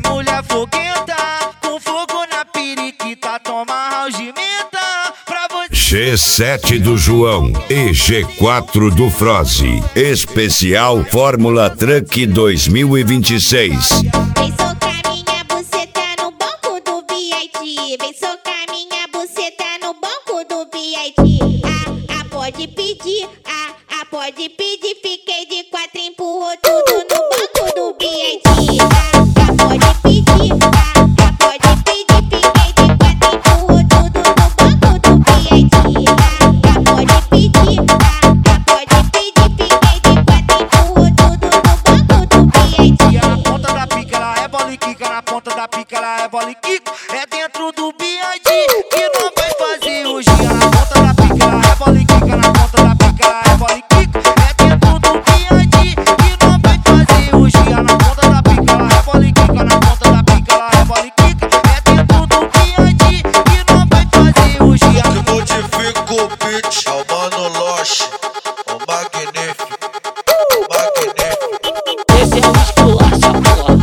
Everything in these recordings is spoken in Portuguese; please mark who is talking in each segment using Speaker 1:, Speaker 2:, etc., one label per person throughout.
Speaker 1: Mulher foguenta, com fogo na periquita, toma algimenta pra você.
Speaker 2: G7 do João e G4 do Froze. Especial Fórmula Truck 2026.
Speaker 3: Vem socar minha buceta no banco do VIP. Vem socar minha buceta no banco do VIP. Pode pedir, pode pedir. Fiquei de quatro, empurrou tudo no banco do VIP. Pode pedir, pode pedir. Fiquei de quatro, empurrou tudo no banco do VIP. Pode pedir, pode pedir. Fiquei de quatro, empurrou tudo no banco do VIP.
Speaker 1: Na ponta da pica ela é bola e quica, na ponta da pica ela é bola e quica. É dentro do BID que não vai fazer o dia. Na ponta da pica ela é bola e quica, na ponta da pica ela é bola e quica. É dentro do BID que não vai fazer o dia. Na ponta da pica ela é bola e quica, na ponta da pica ela é bola e quica. É dentro do BID que não vai fazer o dia.
Speaker 4: Que modifica o beat, é o Mano Loche, o magnífico, o magnífico.
Speaker 5: Esse é o esculacha, porra,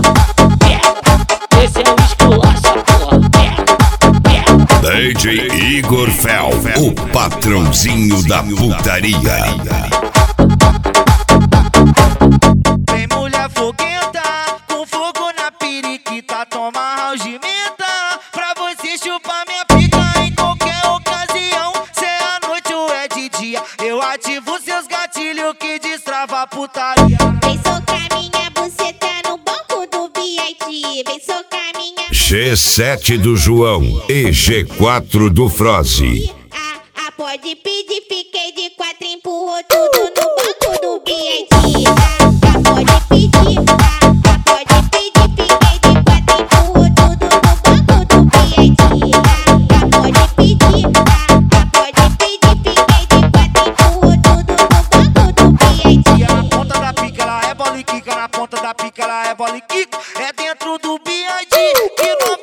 Speaker 5: esse é o esculacha, porra,
Speaker 2: DJ Igor Fel, o patrãozinho da putaria.
Speaker 1: Vem mulher foguenta, com fogo na periquita, toma algimenta pra você chupar minha pica em qualquer ocasião. Se é à noite ou é de dia, eu ativo seus gatilhos que destrava a putaria.
Speaker 3: Vem socar minha buceta no banco do VIP. Vem socar minha
Speaker 2: G7 do João e G4 do Froze.
Speaker 3: Pode pedir, fiquei de quatro, empurrou tudo no banco do VIP. Pode pedir, pode pedir. Fiquei de quatro, empurrou tudo no banco do VIP. Pode pedir, pode pedir. Fiquei de quatro, empurrou tudo no banco do VIP.
Speaker 1: Na ponta da pica ela é bola e quica, na ponta da pica ela é bola e quica. É dentro do BID que não